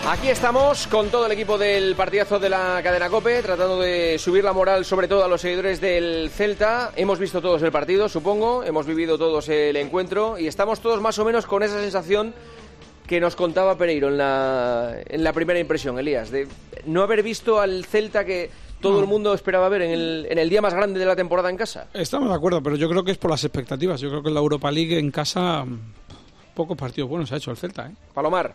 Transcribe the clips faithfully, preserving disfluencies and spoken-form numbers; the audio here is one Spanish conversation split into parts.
Aquí estamos con todo el equipo del partidazo de la cadena COPE, tratando de subir la moral sobre todo a los seguidores del Celta. Hemos visto todos el partido, supongo, hemos vivido todos el encuentro y estamos todos más o menos con esa sensación que nos contaba Pereiro en la, en la primera impresión, Elías, de no haber visto al Celta que todo no. el mundo esperaba ver en el, en el día más grande de la temporada en casa. Estamos de acuerdo, pero yo creo que es por las expectativas. Yo creo que en la Europa League en casa pocos partidos buenos ha hecho el Celta, ¿eh? Palomar.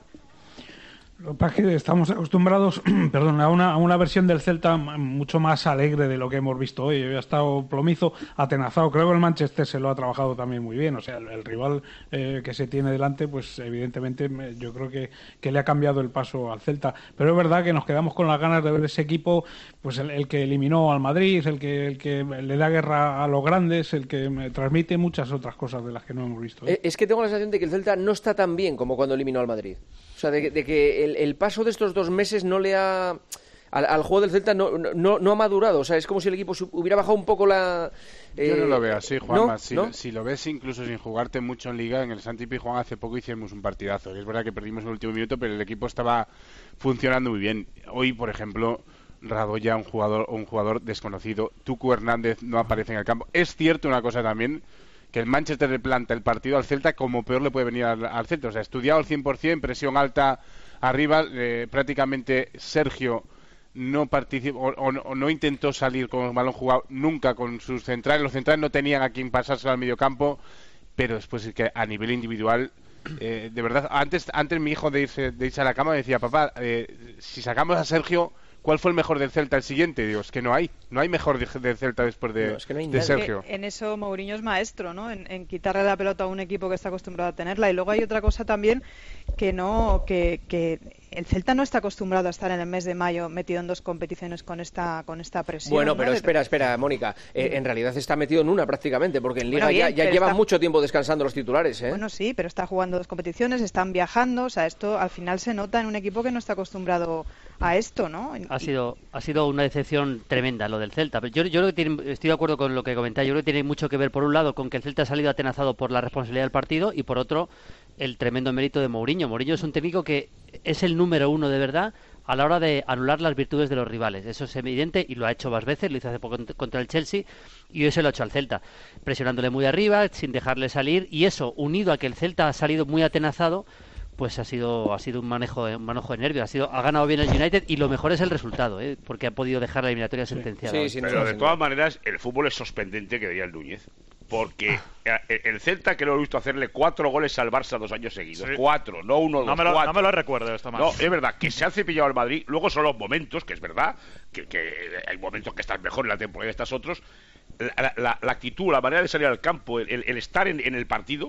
Lo que pasa es que estamos acostumbrados perdón, a, una, a una versión del Celta mucho más alegre de lo que hemos visto hoy. Hoy ha estado plomizo, atenazado. Creo que el Manchester se lo ha trabajado también muy bien. O sea, el, el rival eh, que se tiene delante, pues evidentemente yo creo que, que le ha cambiado el paso al Celta. Pero es verdad que nos quedamos con las ganas de ver ese equipo, pues el, el que eliminó al Madrid, el que, el que le da guerra a los grandes, el que me transmite muchas otras cosas de las que no hemos visto, ¿eh? Es que tengo la sensación de que el Celta no está tan bien como cuando eliminó al Madrid. O sea, de, de que el, el paso de estos dos meses no le ha... Al, al juego del Celta no, no, no ha madurado. O sea, es como si el equipo hubiera bajado un poco la... Eh, Yo no lo veo así, Juanma. ¿no? Si, ¿no? si lo ves incluso sin jugarte mucho en Liga, en el Santi Pizjuán hace poco hicimos un partidazo. Es verdad que perdimos en el último minuto, pero el equipo estaba funcionando muy bien. Hoy, por ejemplo, Radoya, un jugador, un jugador desconocido. Tucu Hernández no aparece en el campo. Es cierto una cosa también, que el Manchester le planta el partido al Celta como peor le puede venir al, al Celta. O sea, estudiado al cien por ciento, presión alta arriba, eh, prácticamente Sergio no participó o, o, o no intentó salir con el balón jugado nunca con sus centrales. Los centrales no tenían a quien pasárselo al mediocampo, pero después es que a nivel individual, eh, de verdad, antes antes mi hijo de irse, de irse a la cama me decía, papá, eh, si sacamos a Sergio, ¿cuál fue el mejor del Celta el siguiente? Digo, es que no hay, no hay mejor de, del Celta después de, no, es que no hay de Sergio. En eso Mourinho es maestro, ¿no? En, en quitarle la pelota a un equipo que está acostumbrado a tenerla. Y luego hay otra cosa también que no, que, que el Celta no está acostumbrado a estar en el mes de mayo metido en dos competiciones con esta, con esta presión. Bueno, ¿no? pero de... espera, espera, Mónica. Eh, en realidad está metido en una prácticamente, porque en Liga bueno, bien, ya, ya llevan está... mucho tiempo descansando los titulares, ¿eh? Bueno, sí, pero está jugando dos competiciones, están viajando, o sea, esto al final se nota en un equipo que no está acostumbrado a esto, ¿no? Ha sido, ha sido una decepción tremenda lo del Celta. Yo, yo creo que tiene, estoy de acuerdo con lo que comentáis. Yo creo que tiene mucho que ver, por un lado, con que el Celta ha salido atenazado por la responsabilidad del partido y, por otro, el tremendo mérito de Mourinho. Mourinho es un técnico que es el número uno de verdad a la hora de anular las virtudes de los rivales. Eso es evidente y lo ha hecho más veces. Lo hizo hace poco contra el Chelsea y hoy se lo ha hecho al Celta, presionándole muy arriba, sin dejarle salir, y eso, unido a que el Celta ha salido muy atenazado, pues ha sido ha sido un manejo un manejo de nervios, ha sido ha ganado bien el United y lo mejor es el resultado, ¿eh? Porque ha podido dejar la eliminatoria sentenciada. Sí, sí, pero de todas maneras el fútbol es sorprendente, que diría el Núñez, porque el Celta, que lo he visto hacerle cuatro goles al Barça dos años seguidos, sí. cuatro, no uno, dos, no me lo, cuatro. No me lo recuerdo esto más. No, es verdad que se ha cepillado al Madrid. Luego son los momentos, que es verdad que, que hay momentos que están mejor en la temporada y estas otros. La, la, la actitud, la manera de salir al campo, el, el estar en, en el partido,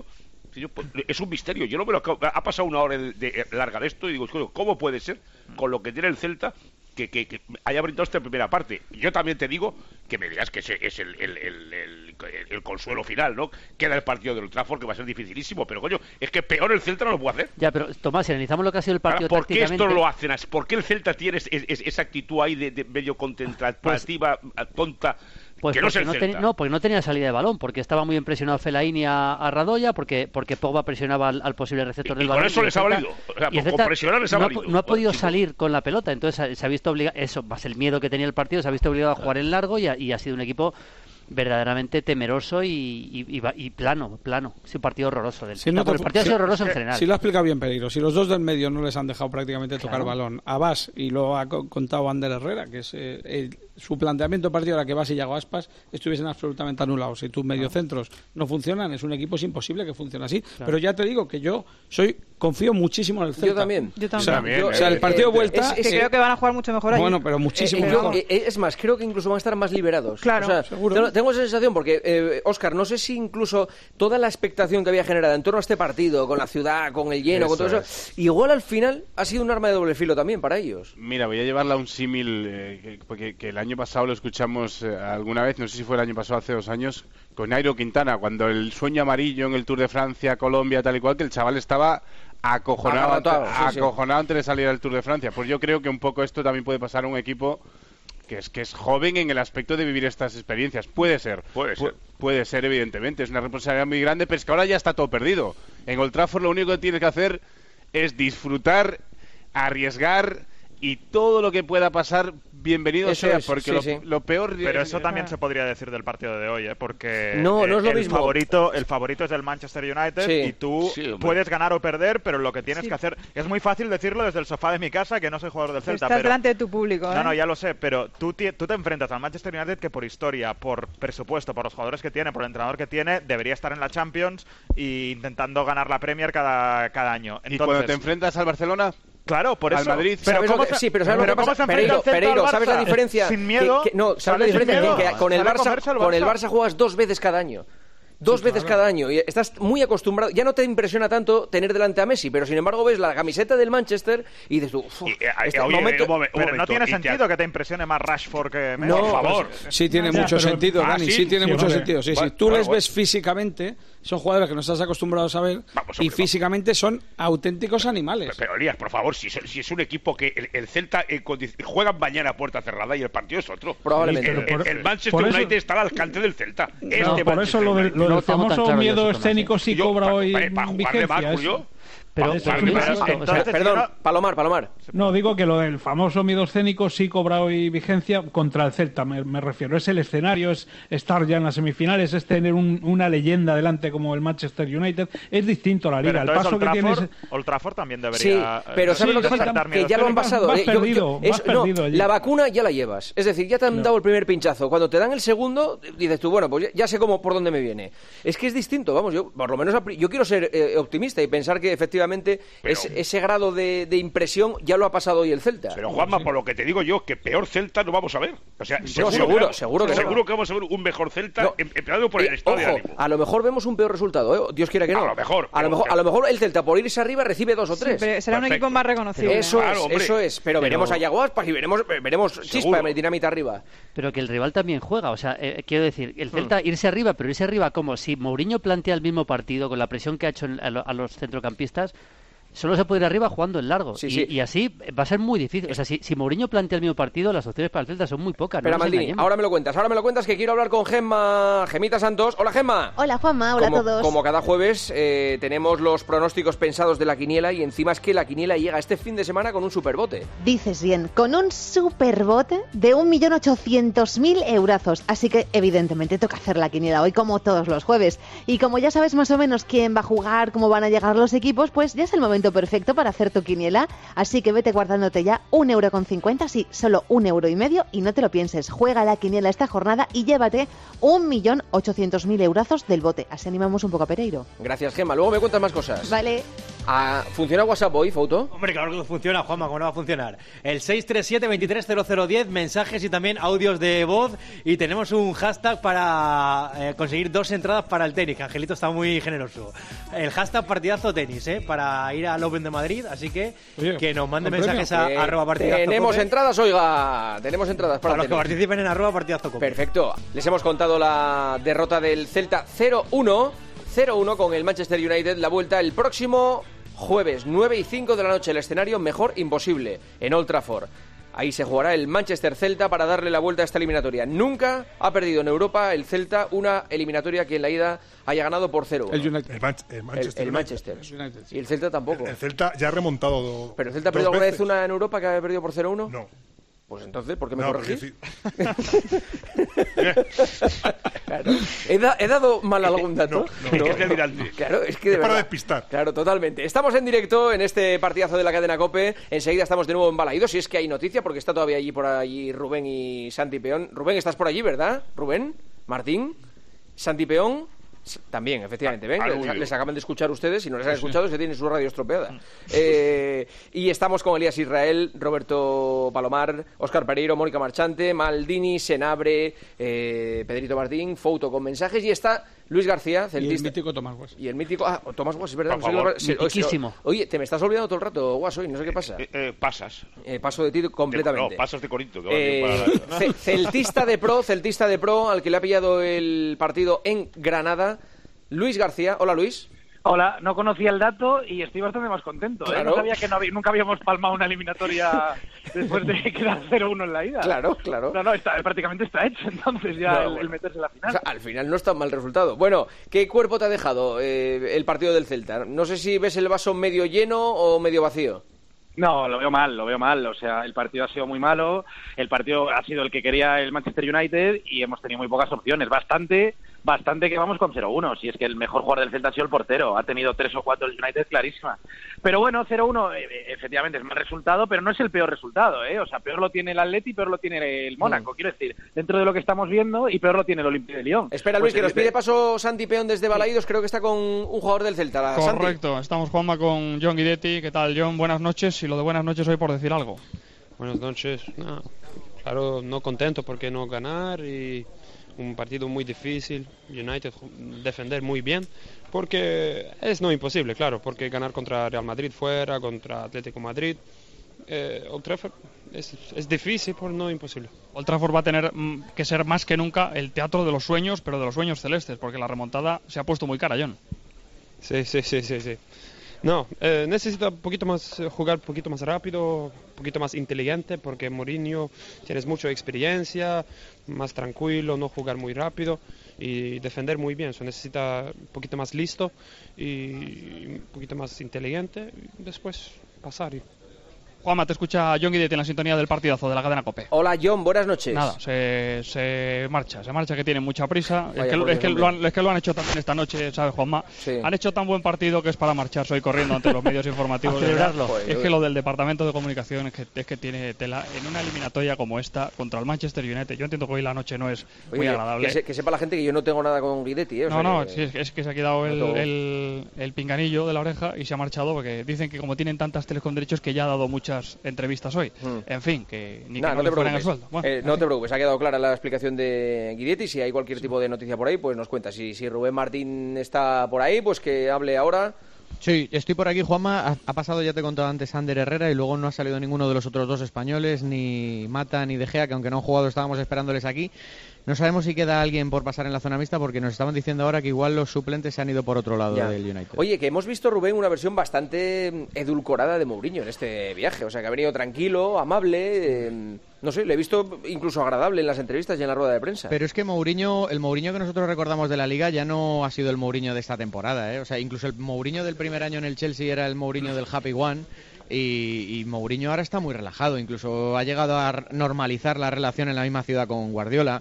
es un misterio. Yo no me lo ha pasado una hora de, de larga de esto y digo, ¿cómo puede ser con lo que tiene el Celta que, que, que haya brindado esta primera parte? Yo también te digo que me dirás que ese es el, el, el, el, el consuelo final, ¿no? Queda el partido del Old Trafford, que va a ser dificilísimo, pero coño, es que peor el Celta no lo puede hacer. Ya, pero Tomás, si analizamos lo que ha sido el partido, ¿por qué esto lo hacen? ¿Por qué el Celta tiene es, es, esa actitud ahí de, de medio contemplativa, pues, tonta? Pues que no, no, ten, no, porque no tenía salida de balón, porque estaba muy impresionado Fellaini a, a Radoya, porque porque Pogba presionaba al, al posible receptor y, del y balón. Con eso les ha valido. O sea, y con presionar les ha no, valido. No ha podido salir con la pelota, entonces se ha visto obligado, eso, más el miedo que tenía el partido, se ha visto obligado a jugar en largo y, a, y ha sido un equipo verdaderamente temeroso y, y, y, y plano, plano. Es un partido horroroso. Del si no te, el partido si, ha sido horroroso en general. Si lo ha explicado bien Pereiro, si los dos del medio no les han dejado prácticamente claro. tocar balón a Bas, y lo ha contado Ander Herrera, que es eh, el, su planteamiento de partido era que Bas y Yago Aspas estuviesen absolutamente anulados. Si tus mediocentros no funcionan, es un equipo, es imposible que funcione así. Claro. Pero ya te digo que yo soy confío muchísimo en el Celta. Yo también. Yo también. O sea, también, yo, o sea el partido de vuelta... Es, es, eh, creo que van a jugar mucho mejor ahí. Bueno, pero muchísimo eh, mejor. Yo, eh, es más, creo que incluso van a estar más liberados. Claro. O sea, seguro. Tengo, tengo esa sensación porque, eh, Óscar, no sé si incluso toda la expectación que había generado en torno a este partido, con la ciudad, con el lleno, eso con todo eso, es. igual al final ha sido un arma de doble filo también para ellos. Mira, voy a llevarla a un símil, eh, que, porque, que el año pasado lo escuchamos eh, alguna vez, no sé si fue el año pasado, hace dos años, con Nairo Quintana, cuando el sueño amarillo en el Tour de Francia, Colombia, tal y cual, que el chaval estaba acojonado, Agarratado, ante, sí, acojonado sí. antes de salir al Tour de Francia. Pues yo creo que un poco esto también puede pasar a un equipo que es que es joven en el aspecto de vivir estas experiencias. Puede ser, puede ser, Pu- puede ser evidentemente, es una responsabilidad muy grande, pero es que ahora ya está todo perdido. En Old Trafford lo único que tienes que hacer es disfrutar arriesgar y todo lo que pueda pasar, bienvenido Eso sea, es, porque sí, lo, sí. lo peor... Pero eso también se podría decir del partido de hoy, ¿eh? Porque No, no es lo el mismo. favorito el favorito es el Manchester United Sí. y tú Sí, hombre. puedes ganar o perder, pero lo que tienes Sí. que hacer... Es muy fácil decirlo desde el sofá de mi casa, que no soy jugador del Pero Celta, estás pero... delante de tu público, ¿eh? No, no, ya lo sé, pero tú, ti- tú te enfrentas al Manchester United que por historia, por presupuesto, por los jugadores que tiene, por el entrenador que tiene, debería estar en la Champions e intentando ganar la Premier cada, cada año. Y cuando te enfrentas al Barcelona... Claro, por al eso. Madrid... Pero ¿Sabes ¿cómo lo que- se- sí, pero ¿sabes lo que ¿cómo pasa? se enfrenta Pereiro, el Celta Pereiro, al ¿sabes la Barça? diferencia? Sin miedo. Que- que- no, ¿sabes la sale sin diferencia? miedo, Que, que con el sale a Barça, comerse al con el Barça. Barça juegas dos veces cada año. Dos veces cada año y estás muy acostumbrado. Ya no te impresiona tanto tener delante a Messi, pero sin embargo ves la camiseta del Manchester y dices tú, "Uf, Y, eh, este oye, momento- un momen- un Pero no momento, tiene y te- sentido que te impresione más Rashford que Messi. No, por favor. Sí tiene Ya, mucho pero- sentido, Ah, Dani, sí, sí, tiene sí, mucho vale. sentido. Sí, Bueno, sí. Tú bueno, les bueno. ves físicamente, son jugadores que no estás acostumbrado a saber, Vamos, y hombre, físicamente son auténticos animales. Pero, Elías, por favor, si, es- si es un equipo que el, el Celta eh, condi- juega mañana a puerta cerrada y el partido es otro. Probablemente. El, Pero por- el- el Manchester por eso- United está al alcance del Celta. Este No, por Manchester eso lo, del- United. lo No del tengo tan famoso claro yo miedo eso, Tomás, escénico ¿eh? sí Yo, cobra pa- hoy pa- para jugarle más, vigencia. Julio. eso. Pero, Eso pero es un insisto, insisto. o sea, Entonces, Perdón, si no- Palomar, Palomar. No, digo que lo del famoso miedo escénico sí cobra hoy vigencia contra el Celta, me, me refiero. Es el escenario, es estar ya en las semifinales, es tener un- una leyenda delante como el Manchester United. Es distinto a la Pero liga. El entonces paso Old que Trafford, tienes... Old Trafford también Sí, debería... pero eh, ¿sabes sí, lo que sí, pasa? también, Que pero ya lo han vas- pasado. vas Eh, yo- yo- perdido, vas es- no, perdido allí. la vacuna ya la llevas. Es decir, ya te han dado el primer pinchazo. Cuando te dan el segundo, dices tú, bueno, pues ya, ya sé cómo por dónde me viene. Es que es distinto, vamos, yo por lo menos a pri- yo quiero ser eh, optimista y pensar que efectivamente Pero- es- ese grado de, de impresión ya lo ha pasado hoy el Celta. Pero Juanma, por lo que te digo yo, que peor Celta no vamos a ver. O sea, seguro, seguro, que, seguro que no. seguro que vamos a ver un mejor Celta, No. em- empezando por Eh, el estado de ojo, ánimo. a lo mejor vemos un peor resultado, ¿eh? Dios quiera que no. A lo mejor, A lo pero- mejor, a lo mejor el Celta por irse arriba recibe dos o Sí, tres. pero será un Perfecto. equipo más reconocible. Eso Claro, es, hombre. eso es. Pero, Pero- veremos a Yago Aspas y veremos, veremos chispa Seguro. de dinamita arriba. pero que el rival también juega. O sea, eh, quiero decir, el Celta irse arriba, pero irse arriba como si Mourinho plantea el mismo partido con la presión que ha hecho en- a, lo- a los centrocampistas. Solo se puede ir arriba jugando en largo. Sí, y, sí. y así va a ser muy difícil. O sea, si, si Mourinho plantea el mismo partido, las opciones para el Celta son muy pocas. Espera, no nos Maldini, engañemos. ahora me lo cuentas. Ahora me lo cuentas que quiero hablar con Gemma, Gemita Santos. Hola, Gemma. Hola Juanma, hola como, a todos. Como cada jueves eh, tenemos los pronósticos pensados de la quiniela y encima es que la quiniela llega este fin de semana con un superbote. Dices bien, con un superbote de un millón ochocientos mil eurazos. Así que evidentemente toca hacer la quiniela hoy como todos los jueves. Y como ya sabes más o menos quién va a jugar, cómo van a llegar los equipos, pues ya es el momento perfecto para hacer tu quiniela. Así que vete guardándote ya un euro con cincuenta, sí, solo un euro y medio, y no te lo pienses. Juega la quiniela esta jornada y llévate un millón ochocientos mil eurazos del bote. Así animamos un poco a Pereiro. Gracias, Gemma. Luego me cuentas más cosas. Vale. Ah, ¿funciona WhatsApp hoy, Fauto? Hombre, claro que funciona, Juanma, ¿cómo no va a funcionar? El seis tres siete, veintitrés cero cero diez, mensajes y también audios de voz. Y tenemos un hashtag para eh, conseguir dos entradas para el tenis, que Angelito está muy generoso. El hashtag partidazo tenis, ¿eh? Para ir al Open de Madrid. Así que Oye, que nos manden ¿con mensajes premio? a Eh, arroba partidazo tenemos cope. entradas, oiga. Tenemos entradas para, Para los que tenis. participen en arroba partidazo cope. Perfecto. Les hemos contado la derrota del Celta cero uno. cero uno con el Manchester United. La vuelta el próximo jueves, nueve y cinco de la noche. El escenario mejor imposible, en Old Trafford. Ahí se jugará el Manchester Celta para darle la vuelta a esta eliminatoria. Nunca ha perdido en Europa el Celta una eliminatoria que en la ida haya ganado por cero uno. El United. El, Manch- el El- Manchester. el United. Manchester. United, sí. Y el Celta tampoco. El Celta ya ha remontado. do- ¿Pero el Celta ha dos perdido alguna vez veces. una en Europa que haya perdido por cero uno? No. Pues entonces, ¿por qué me No, corregís? porque sí. Claro. ¿He, da- he dado mal algún dato? No, no, Es que es delirante. Claro, es que de Es para verdad. despistar. Claro, totalmente. Estamos en directo en este partidazo de la cadena COPE. Enseguida estamos de nuevo en Balaídos, si es que hay noticia, porque está todavía allí por allí Rubén y Santi Peón. Rubén, estás por allí, ¿verdad? Rubén, Martín, Santi Peón. S- También, efectivamente, ¿ven? Al- al Les, huyo. les acaban de escuchar ustedes, si no les han escuchado es que tienen su radio estropeada. Eh, y estamos con Elías Israel, Roberto Palomar, Óscar Pereiro, Mónica Marchante, Maldini, Senabre, eh, Pedrito Martín, Fouto con mensajes, y está Luis García, Y el celtista. mítico Tomás Guas. Y el mítico... Ah, Tomás Guas, es verdad. Por no sé favor. qué- se- Mitiquísimo. Oye, te me estás olvidando todo el rato, Guas, hoy, no sé qué pasa. Eh, eh, pasas. Eh, paso de ti completamente. No, pasas de Corinto. Que Eh, va bien para- ce- celtista de pro, celtista de pro, al que le ha pillado el partido en Granada, Luis García. Hola, Luis. Hola, no conocía el dato y estoy bastante más contento. ¿eh? Claro. No sabía que no había- nunca habíamos palmado una eliminatoria después de quedar cero uno en la ida. Claro, claro. No, no, está, prácticamente está hecho entonces ya No, el, bueno. el meterse en la O final. sea, al final no es tan mal resultado. Bueno, ¿qué cuerpo te ha dejado eh, el partido del Celta? No sé si ves el vaso medio lleno o medio vacío. No, lo veo mal, lo veo mal. O sea, el partido ha sido muy malo, el partido ha sido el que quería el Manchester United y hemos tenido muy pocas opciones. Bastante, bastante que vamos con cero uno. Si es que el mejor jugador del Celta ha sido el portero. Ha tenido tres o cuatro el United clarísimas. Pero bueno, cero uno eh, efectivamente es mal resultado, pero no es el peor resultado, ¿eh? O sea, peor lo tiene el Atleti, peor lo tiene el Mónaco. Mm. Quiero decir, dentro de lo que estamos viendo, y peor lo tiene el Olympique de Lyon. Espera, Luis, pues, que nos pide paso Santi Peón desde Balaídos. Creo que está con un jugador del Celta. La Correcto, Santi. Estamos, Juanma, con John Guidetti. ¿Qué tal, John? Buenas noches. Y lo de buenas noches hoy por decir algo. Buenas noches. No, claro, no contento porque no ganar y un partido muy difícil. United defender muy bien porque es no imposible, claro, porque ganar contra Real Madrid fuera, contra Atlético Madrid, eh, Old Trafford es, es difícil, pero no imposible. Old Trafford va a tener mm, que ser más que nunca el teatro de los sueños, pero de los sueños celestes, porque la remontada se ha puesto muy cara, John. Sí, sí, sí, sí, sí. No, eh, necesita un poquito más, jugar un poquito más rápido, un poquito más inteligente, porque Mourinho tienes mucha experiencia, más tranquilo, no jugar muy rápido y defender muy bien. So, necesita un poquito más listo y un poquito más inteligente y después pasar. Y... Juanma, te escucha John Guidetti en la sintonía del partidazo de la cadena COPE. Hola, John, buenas noches. Nada, se, se marcha, se marcha que tienen mucha prisa. Vaya, es, que, es, que lo han, es que lo han hecho también esta noche, ¿sabes, Juanma? Sí. Han hecho tan buen partido que es para marcharse hoy corriendo ante los medios informativos. A celebrarlo. Joder, es que lo del departamento de comunicación es que, es que tiene tela. En una eliminatoria como esta, contra el Manchester United, yo entiendo que hoy la noche no es Oye, muy agradable. Que, se, que sepa la gente que yo no tengo nada con Guidetti, ¿eh? O no, sea no, que... sí, es, que, es que se ha quedado el, no el, el pinganillo de la oreja y se ha marchado porque dicen que como tienen tantas teles con derechos que ya ha dado muchas entrevistas hoy. Hmm. En fin, que ni nah, que no, no le fueran el sueldo. Bueno, eh, no te preocupes, ha quedado clara la explicación de Guidetti. Si hay cualquier tipo de noticia por ahí, pues nos cuenta. Si, si Rubén Martín está por ahí, pues que hable ahora. Sí, estoy por aquí, Juanma. Ha, ha pasado, ya te he contado antes, Ander Herrera y luego no ha salido ninguno de los otros dos españoles, ni Mata ni De Gea, que aunque no han jugado estábamos esperándoles aquí. No sabemos si queda alguien por pasar en la zona mixta porque nos estaban diciendo ahora que igual los suplentes se han ido por otro lado ya. del United. Oye, que hemos visto, Rubén, una versión bastante edulcorada de Mourinho en este viaje. O sea, que ha venido tranquilo, amable... Eh... No sé, le he visto incluso agradable en las entrevistas y en la rueda de prensa. Pero es que Mourinho, el Mourinho que nosotros recordamos de la Liga ya no ha sido el Mourinho de esta temporada, ¿eh? O sea, incluso el Mourinho del primer año en el Chelsea era el Mourinho del Happy One y, y Mourinho ahora está muy relajado, incluso ha llegado a normalizar la relación en la misma ciudad con Guardiola.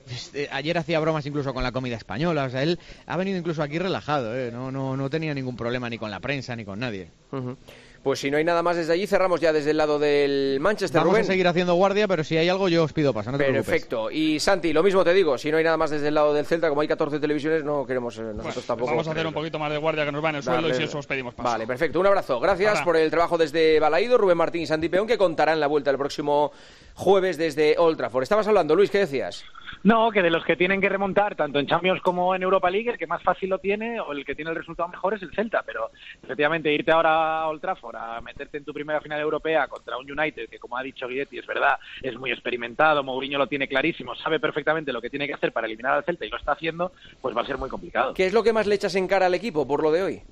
Ayer hacía bromas incluso con la comida española, o sea, él ha venido incluso aquí relajado, ¿eh? No, no, no tenía ningún problema ni con la prensa ni con nadie. Uh-huh. Pues si no hay nada más desde allí, cerramos ya desde el lado del Manchester. Vamos Rubén. a seguir haciendo guardia, pero si hay algo yo os pido paso, no te Perfecto. preocupes. Y Santi, lo mismo te digo, si no hay nada más desde el lado del Celta, como hay catorce televisiones, no queremos eh, nosotros bueno, tampoco. Vamos a hacer un poquito más de guardia que nos va en el sueldo y si eso os pedimos paso. Vale, perfecto. Un abrazo. Gracias Ahora. por el trabajo desde Balaído, Rubén Martín y Santi Peón, que contarán la vuelta el próximo jueves desde Old Trafford. Estabas hablando, Luis, ¿qué decías? No, que de los que tienen que remontar, tanto en Champions como en Europa League, el que más fácil lo tiene o el que tiene el resultado mejor es el Celta, pero efectivamente irte ahora a Old Trafford a meterte en tu primera final europea contra un United que, como ha dicho Guidetti, es verdad, es muy experimentado, Mourinho lo tiene clarísimo, sabe perfectamente lo que tiene que hacer para eliminar al Celta y lo está haciendo, pues va a ser muy complicado. ¿Qué es lo que más le echas en cara al equipo por lo de hoy?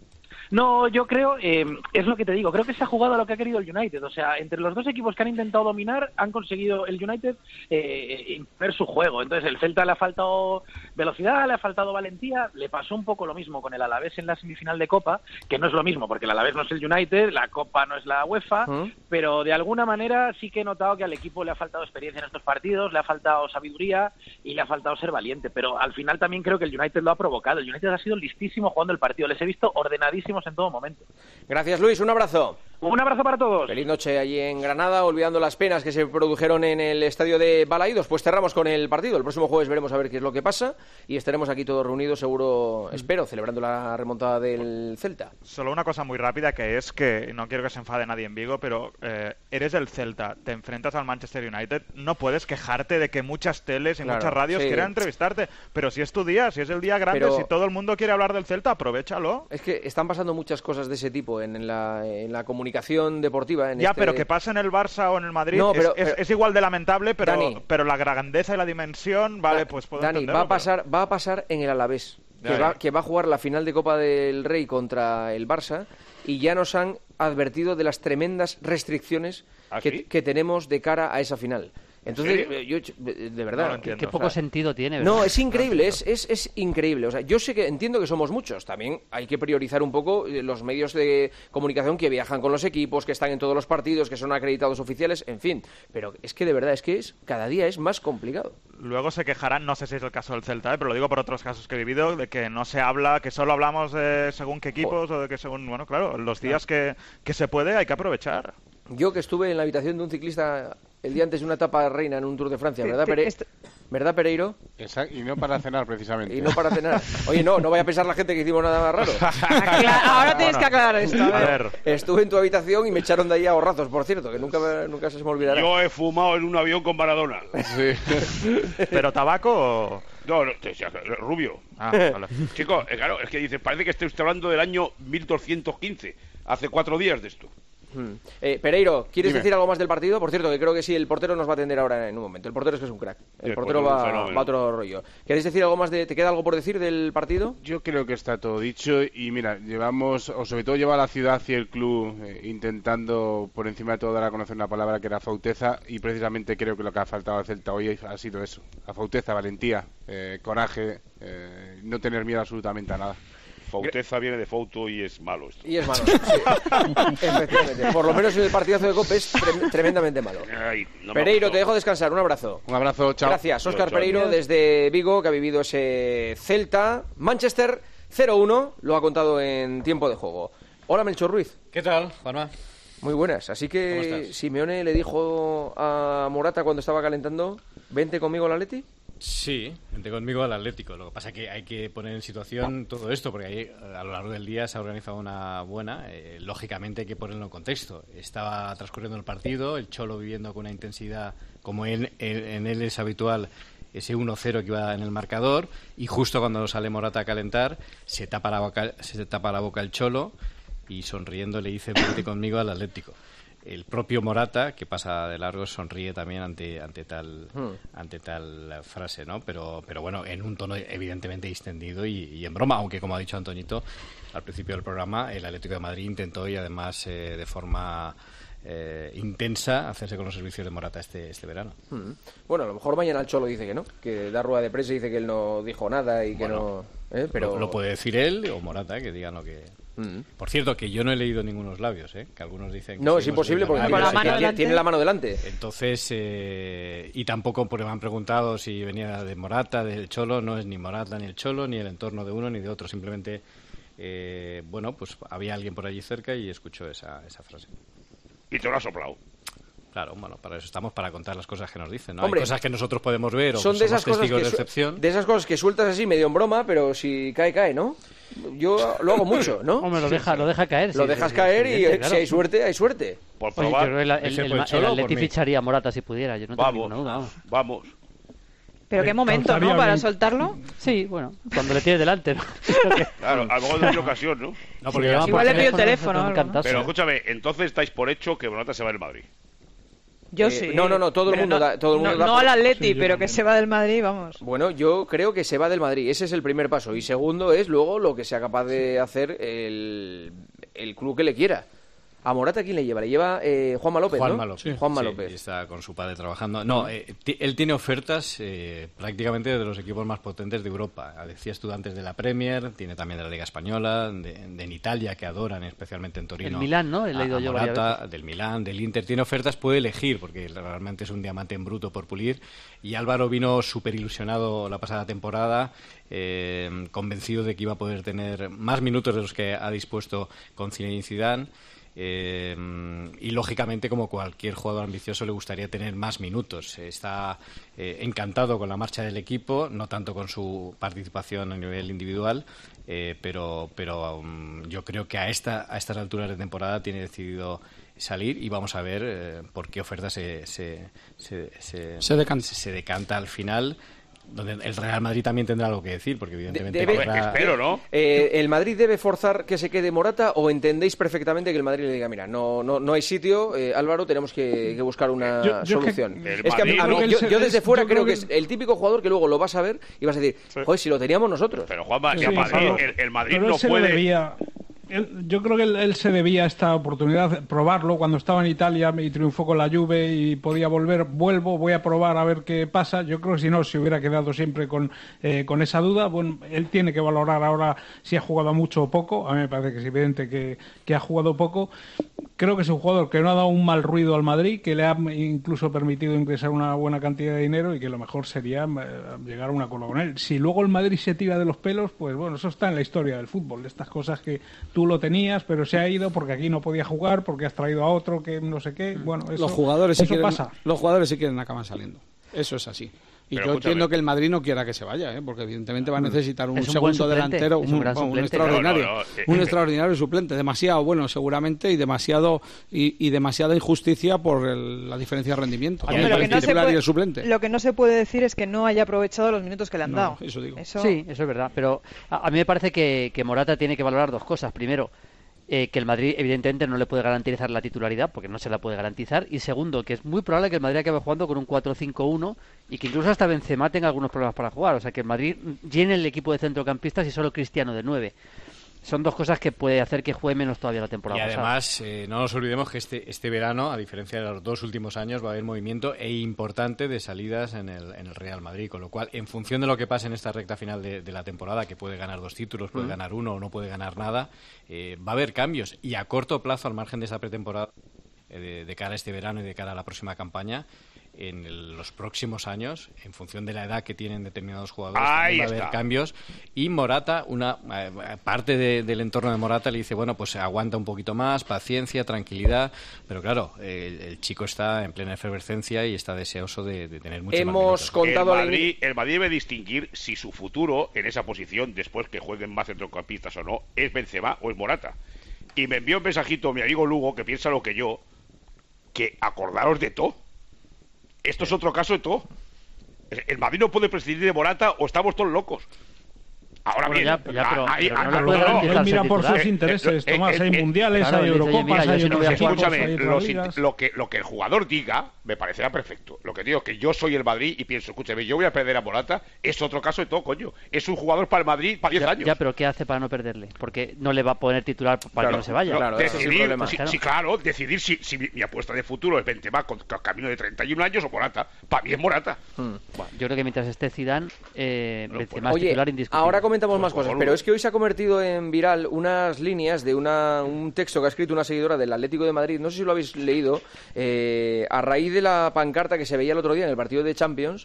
No, yo creo, eh, es lo que te digo, creo que se ha jugado a lo que ha querido el United. O sea, entre los dos equipos que han intentado dominar, han conseguido el United eh, imponer su juego. Entonces, el Celta le ha faltado velocidad, le ha faltado valentía. Le pasó un poco lo mismo con el Alavés en la semifinal de Copa, que no es lo mismo, porque el Alavés no es el United, la Copa no es la UEFA, ¿Mm? pero de alguna manera sí que he notado que al equipo le ha faltado experiencia en estos partidos, le ha faltado sabiduría y le ha faltado ser valiente. Pero al final también creo que el United lo ha provocado. El United ha sido listísimo jugando el partido. Les he visto ordenadísimos en todo momento. Gracias, Luis, un abrazo. Un abrazo para todos. Feliz noche allí en Granada, olvidando las penas que se produjeron en el estadio de Balaídos. Pues cerramos con el partido. El próximo jueves veremos a ver qué es lo que pasa y estaremos aquí todos reunidos, seguro, espero, celebrando la remontada del Celta. Solo una cosa muy rápida, que es que no quiero que se enfade nadie en Vigo, pero eh, eres el Celta, te enfrentas al Manchester United, no puedes quejarte de que muchas teles y claro, muchas radios sí. quieran entrevistarte, pero si es tu día, si es el día grande, pero si todo el mundo quiere hablar del Celta, aprovéchalo. Es que están pasando muchas cosas de ese tipo en, en, la, en la comunicación deportiva. En ya, este... pero que pasa en el Barça o en el Madrid no, pero, es, pero, es, es igual de lamentable, pero, Dani, pero la grandeza y la dimensión, vale, pues puedo Dani, entenderlo, va a pasar, pero... va a pasar en el Alavés, que, ya, va, ya. que va a jugar la final de Copa del Rey contra el Barça y ya nos han advertido de las tremendas restricciones ¿Ah, que, sí? que tenemos de cara a esa final. Entonces, ¿sí? yo, de verdad... No entiendo, qué poco o sea, sentido tiene. ¿verdad? No, es increíble, es, es, es increíble. O sea, yo sé que entiendo que somos muchos. También hay que priorizar un poco los medios de comunicación que viajan con los equipos, que están en todos los partidos, que son acreditados oficiales, en fin. Pero es que de verdad, es que es cada día es más complicado. Luego se quejarán, no sé si es el caso del Celta, ¿eh? pero lo digo por otros casos que he vivido, de que no se habla, que solo hablamos de según qué equipos o de que según... Bueno, claro, los días que, que se puede hay que aprovechar. Yo que estuve en la habitación de un ciclista el día antes de una etapa reina en un Tour de Francia, ¿verdad, Pere... ¿verdad Pereiro? Exacto, y no para cenar, precisamente. Y no para cenar. Oye, no, no vaya a pensar la gente que hicimos nada más raro. Ahora tienes que aclarar esto. A ver. Estuve en tu habitación y me echaron de ahí a borrazos, por cierto, que nunca, me, nunca se me olvidará. Yo he fumado en un avión con Maradona. Sí. ¿Pero tabaco o...? No, no, rubio. Ah, vale. Chicos, claro, es que dice, parece que estoy hablando del año mil doscientos quince, hace cuatro días de esto. Hmm. Eh, Pereiro, ¿quieres Dime. decir algo más del partido? Por cierto, que creo que sí, el portero nos va a atender ahora en un momento. El portero es que es un crack. El sí, portero va, va a otro rollo. ¿Queréis decir algo más? De, ¿Te queda algo por decir del partido? Yo creo que está todo dicho y mira, llevamos, o sobre todo lleva la ciudad y el club eh, intentando por encima de todo dar a conocer una palabra que era fauteza y precisamente creo que lo que ha faltado al Celta hoy ha sido eso. La fauteza, valentía, eh, coraje, eh, no tener miedo absolutamente a nada. Fauteza viene de Fouto y es malo esto. Y es malo, sí. Efectivamente. Por lo menos en el partidazo de Copa es tre tremendamente malo. Ay, no Pereiro, te dejo descansar. Un abrazo. Un abrazo, chao. Gracias. Óscar Chao, Pereiro chao. desde Vigo, que ha vivido ese Celta. Manchester cero uno, lo ha contado en tiempo de juego. Hola, Melchor Ruiz. ¿Qué tal, Juanma? Muy buenas. Así ¿Cómo que estás? Simeone le dijo a Morata cuando estaba calentando, vente conmigo al Atleti. Sí, vente conmigo al Atlético. Lo que pasa es que hay que poner en situación todo esto, porque ahí a lo largo del día se ha organizado una buena. Eh, lógicamente hay que ponerlo en contexto. Estaba transcurriendo el partido, el Cholo viviendo con una intensidad como en, en, en él es habitual, ese uno cero que iba en el marcador, y justo cuando sale Morata a calentar, se tapa la boca, se tapa la boca el Cholo y sonriendo le dice vente conmigo al Atlético. El propio Morata, que pasa de largo, sonríe también ante ante tal hmm. ante tal frase, ¿no? Pero pero bueno, en un tono evidentemente distendido y, y en broma, aunque como ha dicho Antoñito al principio del programa, el Atlético de Madrid intentó y además eh, de forma eh, intensa hacerse con los servicios de Morata este este verano. Hmm. Bueno, a lo mejor mañana el Cholo dice que no, que da rueda de prensa y dice que él no dijo nada y que bueno, no... ¿eh? Pero lo, lo puede decir él o Morata, que digan lo que... Mm. Por cierto, que yo no he leído ningunos labios, ¿eh? Que algunos dicen que no, sí, es imposible porque tiene la, mano tiene la mano delante. Entonces, eh, y tampoco porque me han preguntado si venía de Morata, del Cholo. No es ni Morata, ni el Cholo, ni el entorno de uno ni de otro. Simplemente, eh, bueno, pues había alguien por allí cerca y escuchó esa, esa frase. Y te lo ha soplado. Claro, bueno, para eso estamos, para contar las cosas que nos dicen, ¿no? Hombre, hay cosas que nosotros podemos ver o son que de somos esas cosas testigos que de excepción. De esas cosas que sueltas así medio en broma, pero si cae, cae, ¿no? Yo lo hago mucho, ¿no? Hombre, lo deja, lo deja caer. Lo sí, dejas sí, caer sí, y sí, claro. Si hay suerte, hay suerte. Por Oye, probar. yo creo que el, el, el, el, el Atleti ficharía a Morata si pudiera. Yo no tengo vamos, ninguna duda. Vamos. vamos. Pero qué momento, ¿no? Para soltarlo. Sí, bueno, cuando le tienes delante, ¿no? Claro, a lo mejor no tiene ocasión, ¿no? No, porque sí, igual le pido el teléfono. No, no, pero escúchame, entonces estáis por hecho que Morata se va del Madrid. Yo eh, sí. No, no, no, todo el pero mundo no, da, todo el mundo no, da no por... al Atleti, sí, pero que también. se va del Madrid, vamos. Bueno, yo creo que se va del Madrid. Ese es el primer paso. Y segundo es luego lo que sea capaz de hacer el, el club que le quiera. ¿A Morata quién le lleva? Le lleva eh, Juanma López, Juanma ¿no? López. Sí. Juanma Sí, López. y está con su padre trabajando. No, eh, él tiene ofertas eh, prácticamente de los equipos más potentes de Europa. Decías tú antes de la Premier, tiene también de la Liga Española, de, de en Italia, que adoran, especialmente en Torino. El Milán, ¿no? He leído a, a yo Morata, varias veces. del Milán, del Inter. Tiene ofertas, puede elegir, porque realmente es un diamante en bruto por pulir. Y Álvaro vino súper ilusionado la pasada temporada, eh, convencido de que iba a poder tener más minutos de los que ha dispuesto con Zinedine Zidane. Eh, y lógicamente, como cualquier jugador ambicioso, le gustaría tener más minutos. Está eh, encantado con la marcha del equipo, no tanto con su participación a nivel individual, eh, pero, pero um, yo creo que a, esta, a estas alturas de temporada tiene decidido salir y vamos a ver eh, por qué oferta se, se, se, se, se, decanta. se, se decanta al final. Donde el Real Madrid también tendrá algo que decir, porque evidentemente... Debe, querrá... Espero, ¿no? Eh, ¿El Madrid debe forzar que se quede Morata o entendéis perfectamente que el Madrid le diga, mira, no no, no hay sitio, eh, Álvaro, tenemos que, que buscar una yo, yo solución? Que, es que a mí, a mí, yo, yo desde fuera yo creo que, que es el típico jugador que luego lo vas a ver y vas a decir, sí. Joder, si lo teníamos nosotros. Pero Juanma, sí, el Madrid, claro. el, el Madrid Pero no se puede... Le debía... él, yo creo que él, él se debía a esta oportunidad probarlo cuando estaba en Italia y triunfó con la Juve y podía volver. Vuelvo, voy a probar a ver qué pasa. Yo creo que si no, se hubiera quedado siempre con, eh, con esa duda. Bueno, él tiene que valorar ahora si ha jugado mucho o poco. A mí me parece que es evidente que, que ha jugado poco. Creo que es un jugador que no ha dado un mal ruido al Madrid, que le ha incluso permitido ingresar una buena cantidad de dinero y que lo mejor sería eh, llegar a un acuerdo con él. Si luego el Madrid se tira de los pelos, pues bueno, eso está en la historia del fútbol. Estas cosas que tú lo tenías, pero se ha ido porque aquí no podía jugar, porque has traído a otro que no sé qué. Bueno, eso, los jugadores eso sí quieren, pasa. Los jugadores sí quieren acabar saliendo. Eso es así. Y pero yo escúchame. entiendo que el Madrid no quiera que se vaya, ¿eh? Porque evidentemente va a necesitar un, Es un segundo buen suplente, delantero, es un, un gran un suplente. extraordinario, No, no, no, eh, un eh, extraordinario suplente, demasiado bueno seguramente y demasiado y, y demasiada injusticia por el- la diferencia de rendimiento. A mí me Pero que parece no el se titular y puede- el suplente. Lo que no se puede decir es que no haya aprovechado los minutos que le han No, dado. eso digo. Sí, eso es verdad. Pero a, a mí me parece que, que Morata tiene que valorar dos cosas. Primero, eh, que el Madrid evidentemente no le puede garantizar la titularidad porque no se la puede garantizar. Y segundo, que es muy probable que el Madrid acabe jugando con un cuatro cinco uno y que incluso hasta Benzema tenga algunos problemas para jugar. O sea, que el Madrid llene el equipo de centrocampistas y solo Cristiano de nueve. Son dos cosas que puede hacer que juegue menos todavía la temporada Y pasada. además, eh, no nos olvidemos que este, este verano, a diferencia de los dos últimos años, va a haber movimiento e importante de salidas en el, en el Real Madrid. Con lo cual, en función de lo que pase en esta recta final de, de la temporada, que puede ganar dos títulos, puede Mm. ganar uno o no puede ganar nada, eh, va a haber cambios. Y a corto plazo, al margen de esa pretemporada, eh, de, de cara a este verano y de cara a la próxima campaña, en el- los próximos años, en función de la edad que tienen determinados jugadores, Ahí también va a haber está. cambios. Y Morata, una eh, parte de- del entorno de Morata le dice, bueno, pues aguanta un poquito más, paciencia, tranquilidad. Pero claro, el, el chico está en plena efervescencia y está deseoso de, de tener mucho Hemos contado el al Madrid, el Madrid debe distinguir si su futuro en esa posición, después que jueguen más centrocampistas o no, es Benzema o es Morata. Y me envió un mensajito mi amigo Lugo, que piensa lo que yo, que acordaros de todo. Esto es otro caso de todo. El Madrid no puede prescindir de Morata o estamos todos locos. Ahora Bueno, bien, ya- ya, pero- ahí- pero no ah, le no, puede no, garantizar no, Él mira ser por titular. sus intereses, Eh, Tomás. eh, Hay eh, mundiales, claro, hay le dice, oye, Eurocopas, mira, yo hay si no voy a otros jugar, equipos, Escúchame, hay otras los in- ligas. lo que lo que el jugador diga me parecerá perfecto. Lo que digo que yo soy el Madrid y pienso, escúchame, yo voy a perder a Morata, es otro caso de todo, coño. Es un jugador para el Madrid para diez Ya, años. ya, pero ¿qué hace para no perderle? Porque no le va a poner titular para Claro, que no se vaya. no, Claro, ese es el decidir, problema. sí, Claro. sí, claro, decidir si, si mi, mi apuesta de futuro es Benzema con, con camino de treinta y un años o Morata. Para mí es Morata. Bueno, yo creo que mientras esté Zidane, eh, Bueno, Benzema es Oye, titular indiscutible. ahora comentamos más Pues, cosas, cojonudo. pero es que hoy se ha convertido en viral unas líneas de una, un texto que ha escrito una seguidora del Atlético de Madrid, no sé si lo habéis leído, eh, a raíz de la pancarta que se veía el otro día en el partido de Champions,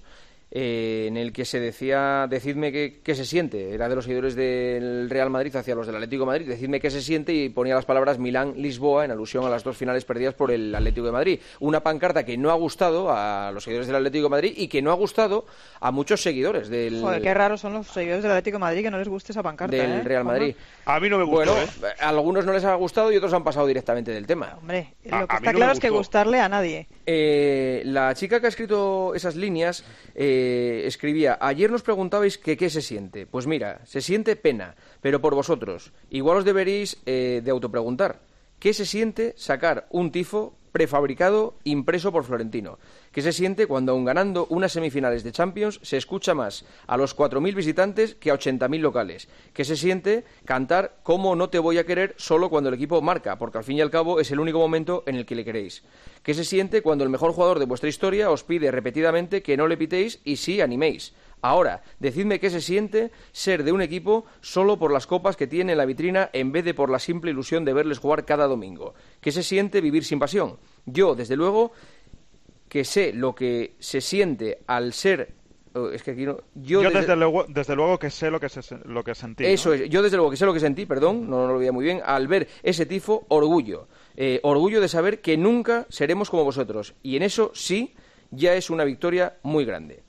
eh, en el que se decía, decidme qué, qué se siente, era de los seguidores del Real Madrid hacia los del Atlético de Madrid, decidme qué se siente, y ponía las palabras Milán-Lisboa en alusión a las dos finales perdidas por el Atlético de Madrid. Una pancarta que no ha gustado a los seguidores del Atlético de Madrid y que no ha gustado a muchos seguidores del, Joder, qué raros son los seguidores del Atlético de Madrid que no les guste esa pancarta. del ¿eh? Real Madrid. A mí no me gustó, Bueno, ¿eh? a algunos no les ha gustado y otros han pasado directamente del tema. Hombre, A- lo que a mí está no claro me es que gustó. gustarle a nadie. Eh, la chica que ha escrito esas líneas eh, escribía: ayer nos preguntabais que qué se siente. Pues mira, se siente pena, pero por vosotros. Igual os deberéis eh, de autopreguntar. ¿Qué se siente sacar un tifo prefabricado impreso por Florentino? ¿Qué se siente cuando, aun ganando unas semifinales de Champions, se escucha más a los cuatro mil visitantes que a ochenta mil locales? ¿Qué se siente cantar "Cómo no te voy a querer" solo cuando el equipo marca? Porque al fin y al cabo es el único momento en el que le queréis. ¿Qué se siente cuando el mejor jugador de vuestra historia os pide repetidamente que no le pitéis y sí animéis? Ahora, decidme qué se siente ser de un equipo solo por las copas que tiene en la vitrina en vez de por la simple ilusión de verles jugar cada domingo. ¿Qué se siente vivir sin pasión? Yo, desde luego, que sé lo que se siente al ser... oh, es que aquí no... Yo, desde, luego, desde luego que sé lo que, se, lo que sentí. ¿no? Eso es, yo desde luego que sé lo que sentí, perdón, no, no lo veía muy bien, al ver ese tifo, orgullo. Eh, orgullo de saber que nunca seremos como vosotros. Y en eso sí, ya es una victoria muy grande.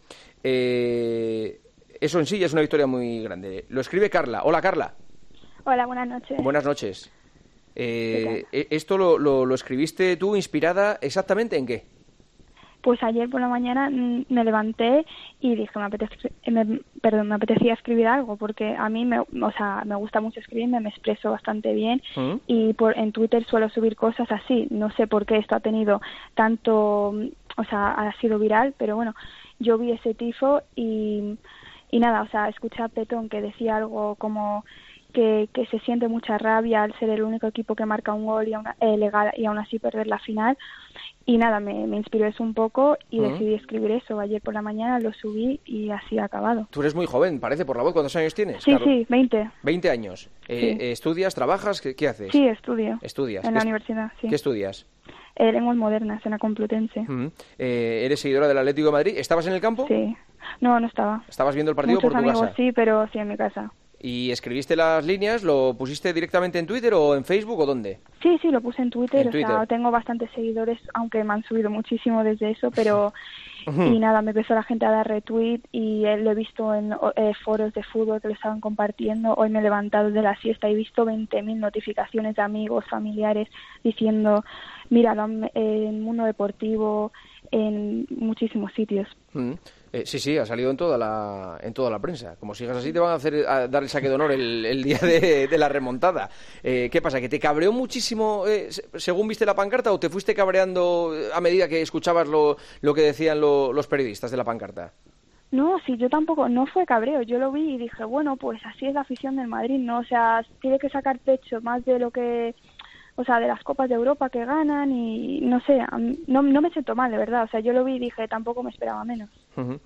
Eh, eso en sí ya es una victoria muy grande. Lo escribe Carla. Hola, Carla. Hola, buenas noches. Buenas noches. Eh, ¿Esto lo, lo, lo escribiste tú inspirada exactamente en qué? Pues ayer por la mañana mm, me levanté y dije me apetece, me, perdón, me apetecía escribir algo porque a mí me, o sea, me gusta mucho escribir, me, me expreso bastante bien ¿Mm? y por en Twitter suelo subir cosas así. No sé por qué esto ha tenido tanto, o sea, ha sido viral, pero bueno, yo vi ese tifo y, y nada, o sea, escuché a Petón que decía algo como que, que se siente mucha rabia al ser el único equipo que marca un gol y aún, eh, legal, y aún así perder la final. Y nada, me, me inspiró eso un poco y uh-huh. decidí escribir eso. Ayer por la mañana lo subí y así ha acabado. Tú eres muy joven, parece, por la voz. ¿Cuántos años tienes? Sí, Carlos? sí, veinte. veinte años. Eh, sí. ¿Estudias, trabajas? ¿Qué, qué haces? Sí, estudio. ¿Estudias? En la universidad, sí. ¿Qué estudias? Eh, lenguas modernas, en la Complutense. Uh-huh. eh, ¿Eres seguidora del Atlético de Madrid? ¿Estabas en el campo? Sí. No, no estaba. ¿Estabas viendo el partido Muchos por tu amigos, casa? Sí, pero sí, en mi casa. ¿Y escribiste las líneas? ¿Lo pusiste directamente en Twitter o en Facebook o dónde? Sí, sí, lo puse en Twitter. En o Twitter. sea, tengo bastantes seguidores, aunque me han subido muchísimo desde eso, pero... Y nada, me empezó la gente a dar retweet y eh, lo he visto en eh, foros de fútbol que lo estaban compartiendo. Hoy me he levantado de la siesta y he visto veinte mil notificaciones de amigos, familiares, diciendo, mira, en Mundo Deportivo, en muchísimos sitios. Mm. Eh, sí, sí, ha salido en toda la en toda la prensa. Como sigas así te van a hacer a dar el saque de honor el, el día de, de la remontada. Eh, ¿Qué pasa? ¿Que te cabreó muchísimo eh, según viste la pancarta o te fuiste cabreando a medida que escuchabas lo, lo que decían lo, los periodistas de la pancarta? No, sí, yo tampoco, no fue cabreo. Yo lo vi y dije, bueno, pues así es la afición del Madrid, ¿no? O sea, tiene que sacar pecho más de lo que... O sea, de las Copas de Europa que ganan y no sé, no, no me siento mal, de verdad. O sea, yo lo vi y dije, tampoco me esperaba menos. Uh-huh.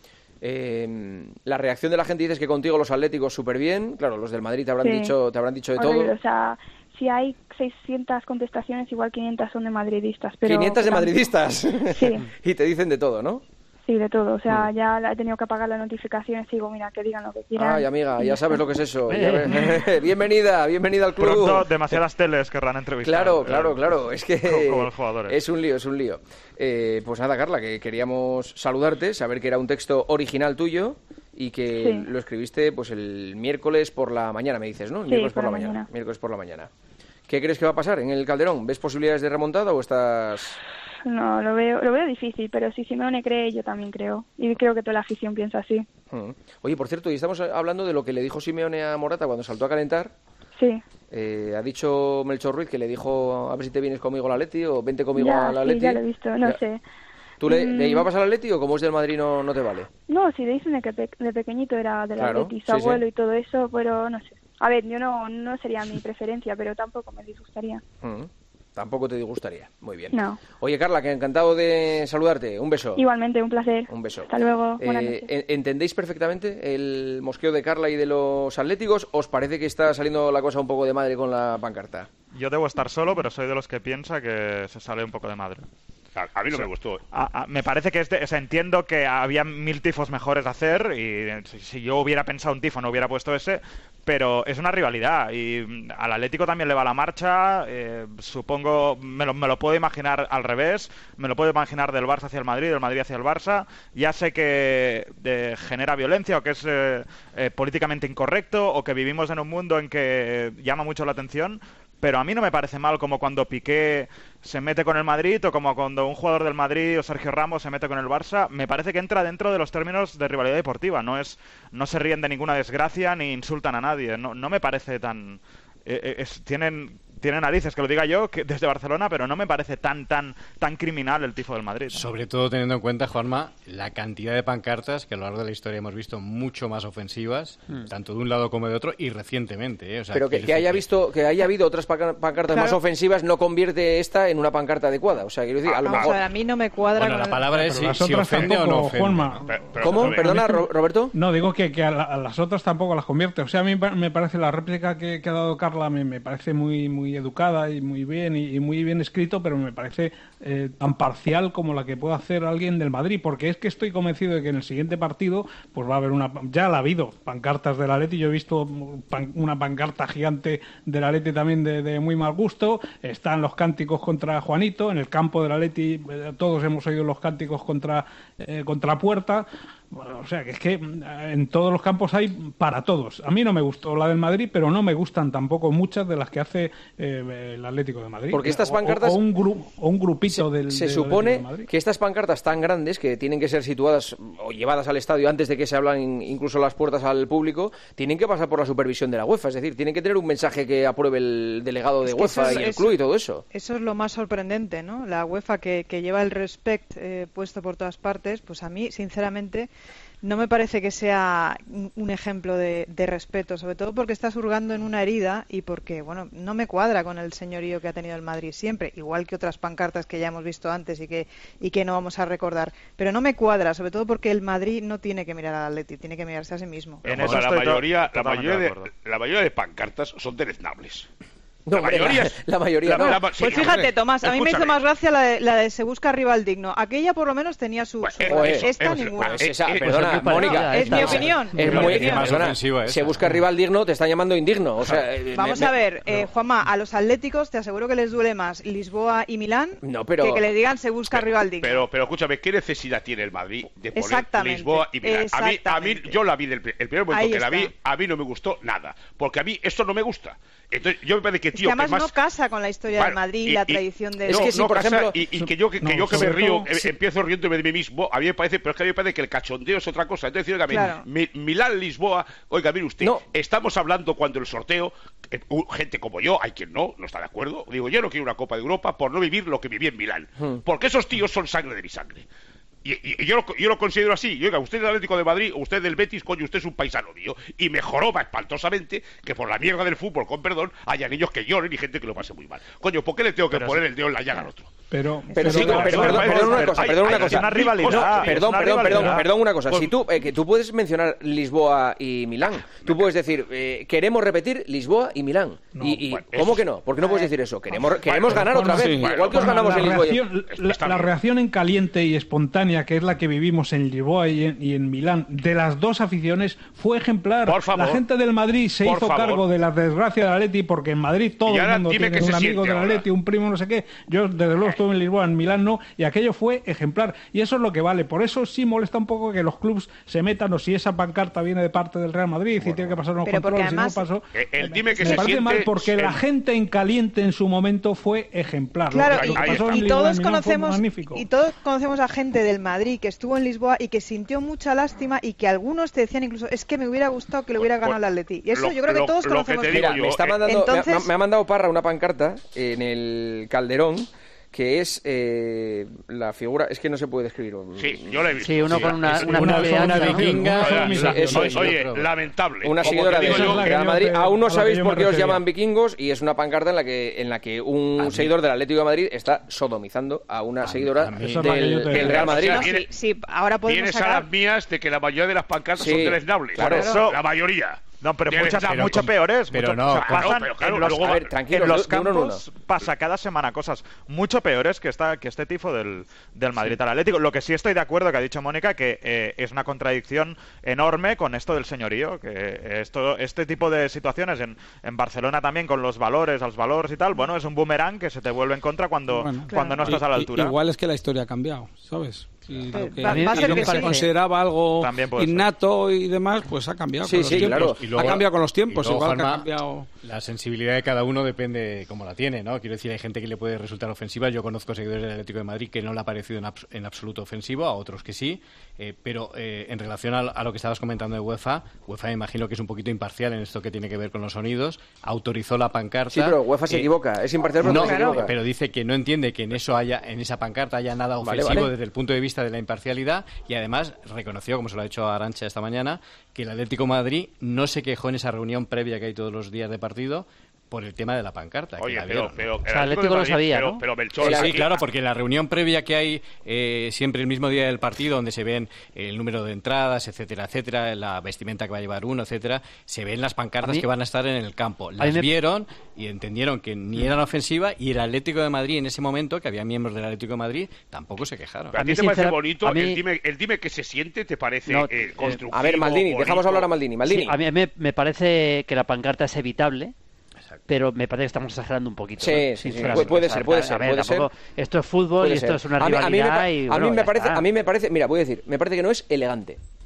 Eh, la reacción de la gente dices que contigo los atléticos súper bien. Claro, los del Madrid te habrán, sí. dicho, te habrán dicho de Horrible, todo. O sea, si hay seiscientas contestaciones, igual quinientas son de madridistas. Pero, ¿quinientas de pero, madridistas? Sí. Y te dicen de todo, ¿no? Sí, de todo. O sea, mm. ya he tenido que apagar las notificaciones y digo, mira, que digan lo que quieran. Ay, amiga, ya sabes lo que es eso. bienvenida, bienvenida al club. Pronto demasiadas teles querrán entrevistar. Claro, claro, claro. Es que como, como los jugadores. Es un lío, es un lío. Eh, pues nada, Carla, que queríamos saludarte, saber que era un texto original tuyo y que sí. lo escribiste pues el miércoles por la mañana, me dices, ¿no? El sí, miércoles por, por la, la mañana. mañana. Miércoles por la mañana. ¿Qué crees que va a pasar en el Calderón? ¿Ves posibilidades de remontada o estás...? No, lo veo, lo veo difícil, pero si Simeone cree, yo también creo. Y creo que toda la afición piensa así. Hmm. Oye, por cierto, y estamos hablando de lo que le dijo Simeone a Morata cuando saltó a calentar. Sí. Eh, ha dicho Melchor Ruiz que le dijo, a ver si te vienes conmigo al Atleti o vente conmigo ya, al Atleti. Sí, ya lo he visto, no ya. sé. ¿Tú le, mm. le llevabas al Atleti o como es del Madrid no, no te vale? No, sí, le dicen que de pequeñito era del claro, Atleti, su sí, abuelo sí. y todo eso, pero no sé. A ver, yo no, no sería mi preferencia, pero tampoco me disgustaría. Mm. Tampoco te disgustaría. Muy bien. No. Oye, Carla, que encantado de saludarte. Un beso. Igualmente, un placer. Un beso. Hasta luego. Buenas eh, noches. ¿Entendéis perfectamente el mosqueo de Carla y de los atléticos? ¿Os parece que está saliendo la cosa un poco de madre con la pancarta? Yo debo estar solo, pero soy de los que piensa que se sale un poco de madre. A mí no o sea, me gustó. A, a, me parece que este, o sea, entiendo que había mil tifos mejores de hacer y si, si yo hubiera pensado un tifo no hubiera puesto ese, pero es una rivalidad y al Atlético también le va la marcha. Eh, supongo, me lo, me lo puedo imaginar al revés, me lo puedo imaginar del Barça hacia el Madrid, del Madrid hacia el Barça. Ya sé que eh, genera violencia o que es eh, eh, políticamente incorrecto o que vivimos en un mundo en que llama mucho la atención. Pero a mí no me parece mal como cuando Piqué se mete con el Madrid o como cuando un jugador del Madrid o Sergio Ramos se mete con el Barça. Me parece que entra dentro de los términos de rivalidad deportiva. No es, no se ríen de ninguna desgracia ni insultan a nadie. No, no me parece tan... Eh, es, tienen... Tiene narices que lo diga yo que desde Barcelona, pero no me parece tan tan tan criminal el tifo del Madrid, ¿no? Sobre todo teniendo en cuenta, Juanma, la cantidad de pancartas que a lo largo de la historia hemos visto mucho más ofensivas, mm. tanto de un lado como de otro, y recientemente. ¿eh? O sea, pero que, que haya visto que haya habido otras pancartas claro. más ofensivas no convierte esta en una pancarta adecuada. O sea, quiero decir, a lo no, mejor... O sea, a mí no me cuadra... Bueno, la palabra es si, si ofende tampoco, o no ofende. Juanma. Pero, pero, ¿Cómo? Pero, Perdona, Roberto. No, digo que, que a, la, a las otras tampoco las convierte. O sea, a mí me parece la réplica que, que ha dado Carla me, me parece muy, muy educada y muy muy bien y, y muy bien escrito, pero me parece eh, tan parcial como la que puede hacer alguien del Madrid, porque es que estoy convencido de que en el siguiente partido pues va a haber una, ya la ha habido pancartas del Atleti. Yo he visto pan, una pancarta gigante del Atleti también de, de muy mal gusto. Están los cánticos contra Juanito en el campo del Atleti, eh, todos hemos oído los cánticos contra eh, contra Puerta. Bueno, o sea, que es que en todos los campos hay para todos. A mí no me gustó la del Madrid, pero no me gustan tampoco muchas de las que hace eh, el Atlético de Madrid. Porque estas pancartas... O, o, un, gru, o un grupito se, del Se del supone de Madrid. que estas pancartas tan grandes, que tienen que ser situadas o llevadas al estadio antes de que se abran incluso las puertas al público, tienen que pasar por la supervisión de la UEFA. Es decir, tienen que tener un mensaje que apruebe el delegado de UEFA es, y el eso, club y todo eso. Eso es lo más sorprendente, ¿no? La UEFA que, que lleva el respect eh, puesto por todas partes, pues a mí, sinceramente... no me parece que sea un ejemplo de, de respeto, sobre todo porque estás hurgando en una herida y porque, bueno, no me cuadra con el señorío que ha tenido el Madrid siempre, igual que otras pancartas que ya hemos visto antes y que y que no vamos a recordar. Pero no me cuadra, sobre todo porque el Madrid no tiene que mirar al Atleti, tiene que mirarse a sí mismo. En eso la mayoría, la mayoría de, la mayoría de pancartas son deleznables. No, la, mayoría, la, la mayoría no. no. Pues sí, fíjate, hombre, Tomás, a mí me hizo más gracia la de, la de se busca rival digno. Aquella por lo menos tenía su... Pues, su eh, esta eh, ninguna. Pues esa, eh, perdona, pues Mónica. Es mi opinión. Es muy perdona, se busca rival digno, te están llamando indigno. O sea, Vamos me, a ver, eh, Juanma, a los atléticos te aseguro que les duele más Lisboa y Milán no, pero, que que le digan se busca pero, rival digno. Pero, pero escúchame, ¿qué necesidad tiene el Madrid de poner Lisboa y Milán? A mí, a mí, yo la vi del el primer momento que la vi, a mí no me gustó nada. Porque a mí esto no me gusta. Entonces, yo me parece que, tío, es que además que más... no casa con la historia bueno, del Madrid y, y la tradición de... No, es que sí, no, por casa, ejemplo... Y, y que yo que, no, que, yo que me río, todo, sí. empiezo riéndome de mí mismo, a mí me parece, pero es que a mí me parece que el cachondeo es otra cosa. Entonces, oiga, claro. mi, Milán-Lisboa, oiga, mire usted, no. estamos hablando cuando el sorteo, eh, gente como yo, hay quien no, no está de acuerdo, digo, yo no quiero una Copa de Europa por no vivir lo que viví en Milán, hmm. porque esos tíos son sangre de mi sangre. Y, y, y yo, lo, yo lo considero así. Y, oiga, usted es del Atlético de Madrid o usted del Betis, coño, usted es un paisano mío. Y me joroba espantosamente que por la mierda del fútbol, con perdón, haya niños que lloren y gente que lo pase muy mal. Coño, ¿por qué le tengo que pero poner sí. el dedo en la llaga al otro? Pero, pero, pero, sí, pero, pero perdón, perdón una cosa, perdón una cosa. Una rivalidad. Perdón, perdón, perdón, perdón una cosa. Si tú, eh, que tú puedes mencionar Lisboa y Milán, tú puedes decir, eh, queremos repetir Lisboa y Milán. No, y, y bueno, ¿cómo que no? ¿Por qué no puedes decir eso? Queremos, queremos ganar otra vez. Igual que os ganamos en Lisboa. La reacción en caliente y espontánea, que es la que vivimos en Lisboa y en, y en Milán, de las dos aficiones, fue ejemplar. Por favor, la gente del Madrid se hizo favor. cargo de la desgracia del Atleti, porque en Madrid todo el mundo tiene un amigo del Atleti, un primo, no sé qué. Yo, desde luego, estuve en Lisboa, en Milán no, y aquello fue ejemplar. Y eso es lo que vale. Por eso sí molesta un poco que los clubs se metan, o si esa pancarta viene de parte del Real Madrid, bueno, y tiene que pasar unos controles, además, si no pasó. El, el dime que me se parece siente, mal, porque el... la gente en caliente en su momento fue ejemplar. Claro, lo que, y, lo que pasó y, en y todos Milán, conocemos y todos conocemos a gente del Madrid que estuvo en Lisboa y que sintió mucha lástima, y que algunos te decían incluso, es que me hubiera gustado que le hubiera ganado el Atleti. Y eso lo, yo creo que lo, todos conocemos. Que Mira, yo, me, está mandando, entonces... me, ha, me ha mandado Parra una pancarta en el Calderón, que es eh, la figura, es que no se puede describir. Sí, yo la he visto. Sí, uno sí, con una, es, una, una, una, una vikinga. Eso es, oye, lamentable. Una seguidora de Real Madrid. Aún no sabéis por qué os refería. llaman vikingos, y es una pancarta en la que en la que un seguidor del Atlético de Madrid está sodomizando a una seguidora del, del Real Madrid. No, sí, sí, ahora podemos Tienes sacar... a las mías de que la mayoría de las pancartas sí, son deleznables. claro. Eso, la mayoría. No, pero Tienes, muchas, pero mucho con, peores. Pero mucho, no, o sea, claro, pasan pero claro, en los, luego, a ver, tranquilo, en los de uno en campos uno. pasa cada semana cosas mucho peores que esta que este tifo del, del Madrid sí. al Atlético. Lo que sí estoy de acuerdo que ha dicho Mónica, que eh, es una contradicción enorme con esto del señorío, que esto este tipo de situaciones en, en Barcelona también, con los valores, los valores y tal, bueno, es un boomerang que se te vuelve en contra cuando, bueno, cuando claro. no estás a la altura. I, igual es que la historia ha cambiado, ¿sabes? Y lo que, va, va a ser lo que que se sí. consideraba algo innato ser. y demás, pues ha cambiado sí, con sí, los tiempos. claro. Y luego, ha cambiado con los tiempos, luego, igual Juanma, que ha cambiado... La sensibilidad de cada uno depende cómo la tiene, ¿no? Quiero decir, hay gente que le puede resultar ofensiva. Yo conozco seguidores del Atlético de Madrid que no le ha parecido en, abs en absoluto ofensivo, a otros que sí. Eh, pero eh, en relación a, a lo que estabas comentando de UEFA, UEFA me imagino que es un poquito imparcial en esto que tiene que ver con los sonidos. Autorizó la pancarta. Sí, pero UEFA se eh, equivoca. Es imparcial, pero no, no se equivoca. Pero dice que no entiende que en eso haya, en esa pancarta haya nada ofensivo vale, vale. desde el punto de vista de la imparcialidad, y además reconoció, como se lo ha dicho Arantxa esta mañana, que el Atlético de Madrid no se quejó en esa reunión previa que hay todos los días de partido por el tema de la pancarta. Oye, la pero, pero, o sea, el Atlético lo sabía, pero, ¿no? pero Melchor, sí, aquí, claro, porque en la reunión previa que hay eh, siempre el mismo día del partido, donde se ven el número de entradas, etcétera, etcétera, la vestimenta que va a llevar uno, etcétera, se ven las pancartas mí, que van a estar en el campo. Las me... vieron y entendieron que ni eran ofensivas, y el Atlético de Madrid en ese momento, que había miembros del Atlético de Madrid, tampoco se quejaron. ¿A, ¿A ti te parece bonito? A mí... el, dime, el dime que se siente, ¿te parece no, eh, constructivo? A ver, Maldini, bonito? dejamos hablar a Maldini. Maldini. Sí, a mí me, me parece que la pancarta es evitable. Pero me parece que estamos exagerando un poquito. Sí, ¿no? sí, sí. Puede, puede ser, puede ser. A ver, puede tampoco, ser. Esto es fútbol puede y esto ser. Es una a mí, rivalidad. A mí, me, y, a bueno, mí me parece, está. a mí me parece, mira, voy a decir, me parece que no es elegante.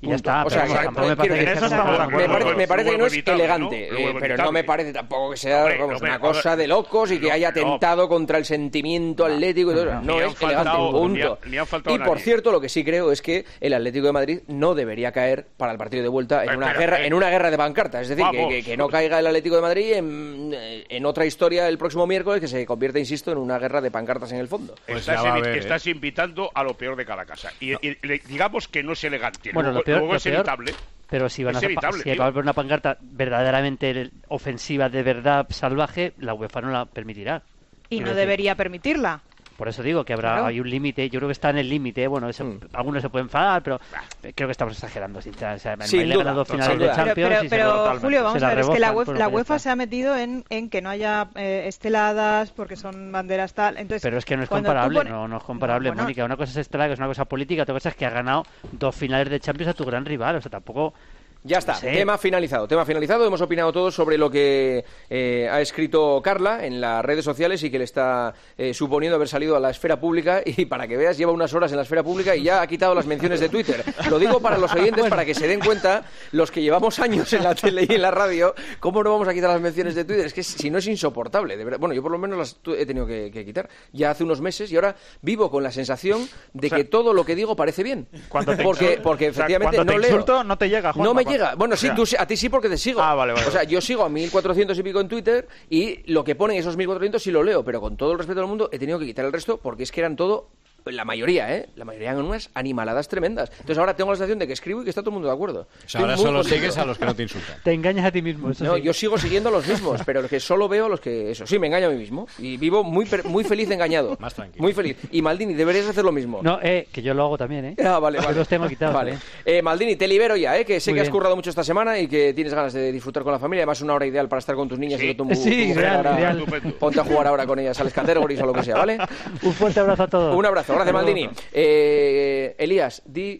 Y ya está, o sea, pero vamos, que, tampoco me parece que eso sea estamos de me acuerdo. parece, me parece que no es Evitable, elegante, ¿no? eh, pero no me parece tampoco que sea Hombre, vamos, no, una pero, cosa a ver, de locos y que no, haya no. atentado contra el sentimiento atlético y todo eso. No, No ni es han faltado- elegante, punto. ni ha- ni han faltado Y por nadie. cierto, lo que sí creo es que el Atlético de Madrid no debería caer para el partido de vuelta en Pero, una pero, guerra eh, en una guerra de pancartas. Es decir, que, vamos. que- que no caiga el Atlético de Madrid en, en otra historia el próximo miércoles que se convierta, insisto, en una guerra de pancartas en el fondo. Pues estás, ya va a evi- haber, ¿eh? estás invitando a lo peor de cada casa. Y, y le- digamos que no es elegante. Bueno, luego lo peor, luego lo es peor, evitable. pero si van Es a, evitable, si tío. va a haber una pancarta verdaderamente ofensiva, de verdad salvaje, la UEFA no la permitirá. Y Quiero no decir, debería permitirla. Por eso digo que habrá Claro. hay un límite, yo creo que está en el límite, ¿eh? Bueno, eso, Mm. algunos se pueden enfadar, pero creo que estamos exagerando. Sin, o sea, el Sin Madrid le duda, ha ganado dos sin finales de duda. Pero, Champions pero, y se pero, lo- Julio, vamos se la a ver, es que la rebozan, UEFA, pues, la pues ya UEFA está. se ha metido en, en que no haya eh, esteladas porque son banderas tal. Entonces, Pero es que no es cuando tú comparable, pones- no, no es comparable, No, bueno, Mónica. Una cosa es estelar, que es una cosa política, otra cosa es que ha ganado dos finales de Champions a tu gran rival. O sea, tampoco... Ya está, No sé. tema finalizado, tema finalizado. Hemos opinado todos sobre lo que eh, ha escrito Carla en las redes sociales y que le está eh, suponiendo haber salido a la esfera pública. Y para que veas, lleva unas horas en la esfera pública y ya ha quitado las menciones de Twitter. Lo digo para los oyentes, para que se den cuenta, los que llevamos años en la tele y en la radio, cómo no vamos a quitar las menciones de Twitter. Es que si no es insoportable, de verdad. Bueno, yo por lo menos las tu- he tenido que, que quitar ya hace unos meses y ahora vivo con la sensación de O sea, que todo lo que digo parece bien. Cuando te Porque, insul- porque o sea, efectivamente cuando no te leo. insulto, no te llega, Juanma, No me cuando- llega. Bueno, sí, o sea, tú sí- a ti sí porque te sigo. Ah, vale, vale. O sea, yo sigo a mil cuatrocientos y pico en Twitter y lo que ponen esos mil cuatrocientos sí lo leo, pero con todo el respeto del mundo he tenido que quitar el resto porque es que eran todo, la mayoría, ¿eh? La mayoría eran unas animaladas tremendas. Entonces ahora tengo la sensación de que escribo y que está todo el mundo de acuerdo. O sea, Estoy ahora muy solo contento. sigues a los que no te insultan. Te engañas a ti mismo, eso No, sí. yo sigo siguiendo a los mismos, pero que solo veo a los que... Eso, sí, me engaño a mí mismo. Y vivo muy, per- muy feliz engañado. Más tranquilo. Muy feliz. Y Maldini, deberías hacer lo mismo. No, eh, que yo lo hago también, ¿eh? Ah, vale, Yo vale. los tengo quitados, Vale. ¿eh? Eh, Maldini, te libero ya, ¿eh? Que sé Muy que has bien. currado mucho esta semana y que tienes ganas de disfrutar con la familia. Además, una hora ideal para estar con tus niñas Sí. y con tu, Sí, tu mujer ideal, ahora. ideal. Estupendo. Ponte a jugar ahora con ellas, a las categories o lo que sea, ¿vale? Un fuerte abrazo a todos. Un abrazo, gracias Hasta luego. Maldini. Eh, Elías, di,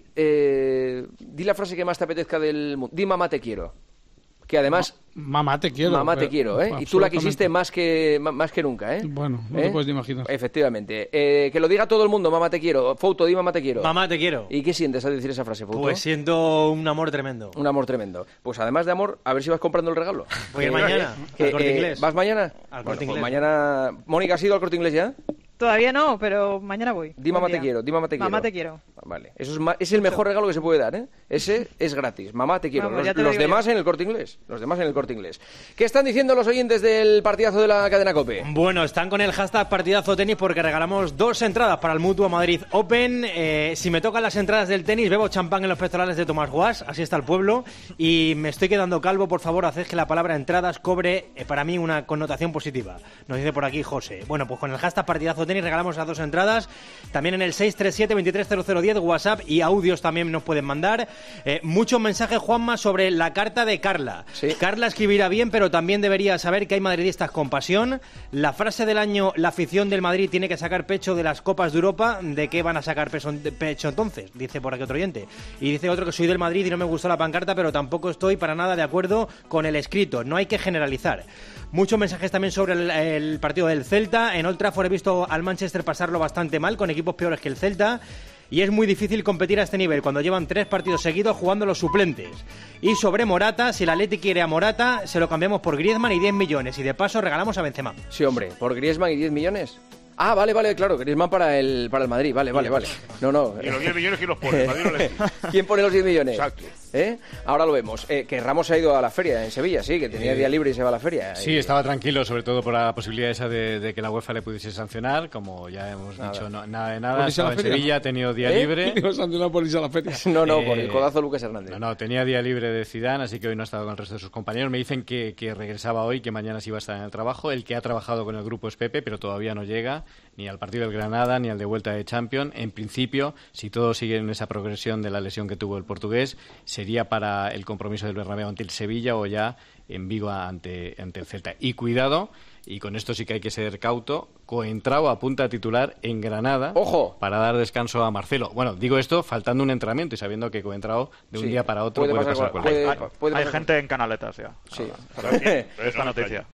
eh, di la frase que más te apetezca del mundo. Di mamá te quiero. Que además... Mamá, te quiero. Mamá te pero- quiero, ¿eh? Y tú la absolutamente. quisiste más que ma- más que nunca, ¿eh? Bueno, no ¿Eh? te puedes ni imaginar. Efectivamente. Eh, que lo diga todo el mundo, mamá te quiero. Foto, di mamá te quiero. Mamá, te quiero. ¿Y qué sientes al decir esa frase, Foto? Pues siento un amor tremendo. Un amor tremendo. Pues además de amor, a ver si vas comprando el regalo. Voy a ir Que- mañana, que, al Corte eh, Inglés. ¿Vas mañana? Al Bueno, Corte pues Inglés. mañana... Mónica, ¿has ido al Corte Inglés ya? Todavía no, pero mañana voy. Di Buen mamá te día. quiero, di mamá te quiero. Mamá te quiero. Vale. Eso es, ma- es el mejor regalo que se puede dar, ¿eh? Ese es gratis. Mamá te quiero. Vamos, los ya te lo los digo demás yo. en el Corte Inglés. Los demás en el Corte Inglés. ¿Qué están diciendo los oyentes del partidazo de la cadena COPE? Bueno, están con el hashtag partidazo tenis porque regalamos dos entradas para el Mutua Madrid Open. Eh, si me tocan las entradas del tenis, bebo champán en los pectorales de Tomás Guas, así está el pueblo. Y me estoy quedando calvo, por favor, haced que la palabra entradas cobre eh, para mí una connotación positiva. Nos dice por aquí José. Bueno, pues con el hashtag partidazo tenis regalamos las dos entradas. También en el seis tres siete, veintitrés cero cero diez, WhatsApp y audios también nos pueden mandar. Eh, muchos mensajes, Juanma, sobre la carta de Carla. Sí. Carla escribirá bien, pero también debería saber que hay madridistas con pasión. La frase del año, la afición del Madrid tiene que sacar pecho de las Copas de Europa. ¿De qué van a sacar peso- pecho entonces? Dice por aquí otro oyente. Y dice otro que soy del Madrid y no me gustó la pancarta, pero tampoco estoy para nada de acuerdo con el escrito. No hay que generalizar. Muchos mensajes también sobre el, el partido del Celta. En Old Trafford he visto al Manchester pasarlo bastante mal, con equipos peores que el Celta. Y es muy difícil competir a este nivel cuando llevan tres partidos seguidos jugando los suplentes. Y sobre Morata, si el Atleti quiere a Morata, se lo cambiamos por Griezmann y diez millones. Y de paso regalamos a Benzema. Sí, hombre. ¿Por Griezmann y diez millones? Ah, vale, vale, claro. Griezmann para el, para el Madrid. Vale, vale, vale. No, no. Y los diez millones, ¿quién los pone? El Madrid no les- ¿Quién pone los diez millones? Exacto. ¿Eh? Ahora lo vemos. Eh, que Ramos se ha ido a la feria en Sevilla, sí, que tenía Eh, día libre y se va a la feria. Sí, Y- estaba tranquilo, sobre todo por la posibilidad esa de, de que la UEFA le pudiese sancionar. Como ya hemos Nada. dicho, no- nada de nada. ¿Por irse a la Estaba en feria? Sevilla, ha tenido día ¿Eh? libre. Digo, sancionado por irse a la feria. No, no, Eh, por el codazo de Lucas Hernández. No, no, tenía día libre de Zidane, así que hoy no ha estado con el resto de sus compañeros. Me dicen que, que regresaba hoy, que mañana sí iba a estar en el trabajo. El que ha trabajado con el grupo es Pepe, pero todavía no llega ni al partido del Granada ni al de vuelta de Champions. En principio, si todo sigue en esa progresión de la lesión que tuvo el portugués, sería para el compromiso del Bernabéu ante el Sevilla o ya en Vigo ante, ante el Celta. Y cuidado, y con esto sí que hay que ser cauto, Coentrao apunta a titular en Granada. ¡Ojo! Para dar descanso a Marcelo. Bueno, digo esto faltando un entrenamiento y sabiendo que Coentrao de un Sí, día para otro puede puede, pasar pasar cual- cualquier puede- cosa. puede Hay pasar- gente en canaletas ya. Sí. Esta noticia.